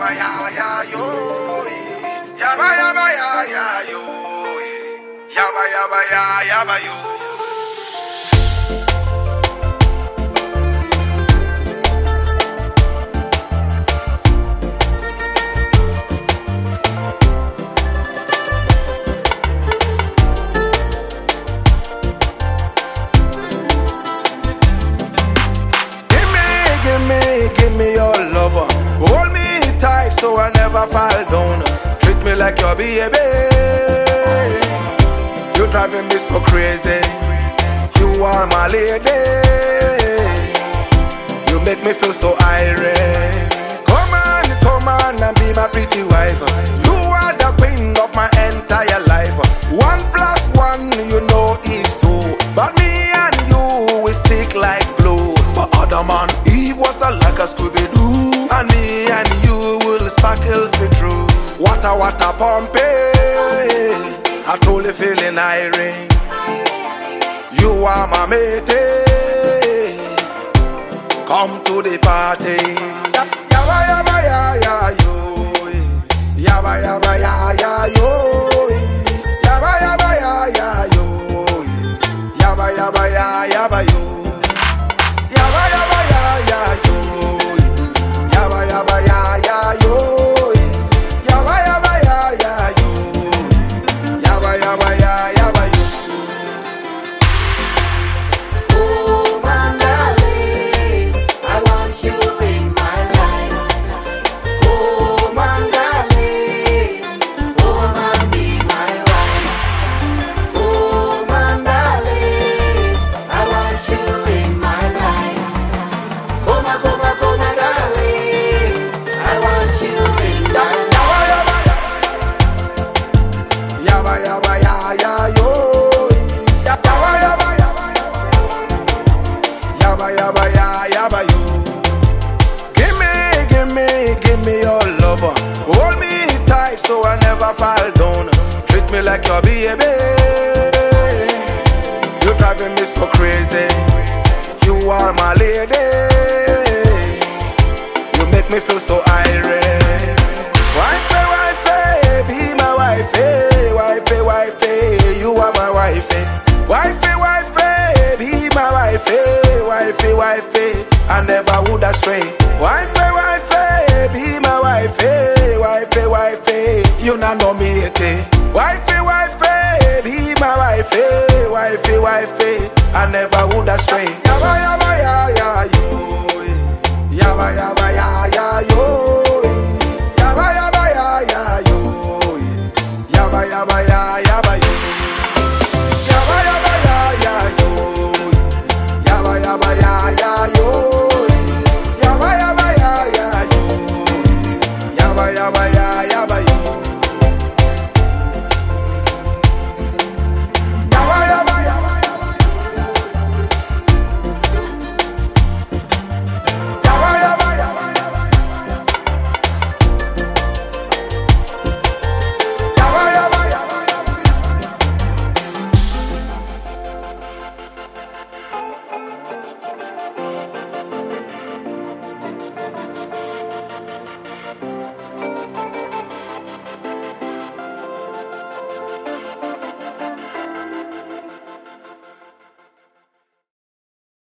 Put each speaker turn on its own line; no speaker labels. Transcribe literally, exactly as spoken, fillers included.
ya ya yo. Yaba yaba ya ya yo. Yaba yaba ya yaba yo. Give me your lover, hold me tight so I never fall down. Treat me like your baby. You're driving me so crazy. You are my lady. You make me feel so irate. Come on, come on and be my pretty wife. You are the queen of my entire life. One plus one, you know, is two. But me and you, we stick like glue. But other man, Eve was a like a Scooby-Doo. And me and you will sparkle for true. Water, water, pumping. I truly feeling irate. You are my mate. Come to the party. Yaba yaba ya ya yo. Yaba yaba ya ya yo. Yaba yaba ya ya yo. Yaba yaba ya yaba yo. Yaba yaba ya ya yo. Yaba yaba ya ya yo. Yaba yaba ya ya yo. Yaba yaba ya yaba yo.
Oh my darling, I want you in my life. Oh my darling, oh man be my wife. Oh my darling, I want you in my life. Oh my, oh my, oh my darling, I want you in my life.
Yaba yaba ya ya yo. Yaba yaba yaba yaba ya yaba yo. Give me, give me, give me your lover. Hold me tight so I never fall down. Treat me like your baby. You're driving me so crazy. You are my lady. You make me feel so irate. Wifey, wifey, be my wifey. Wifey, wifey, you are my wifey. Wifey, wifey, be my wifey. Wifey, wifey, I never would astray. Wifey, wifey, be my wifey. Wifey, wifey, you not know me ete. Wifey, wifey, be my wifey. Wifey, wifey, I never would astray. Yaba yaba ya ya yo. Yaba yaba ya ya yo. Yaba yaba ya ya yo. Yaba yaba ya yaba yo. Yaba yaba ya ya yo. Yaba yaba ya ya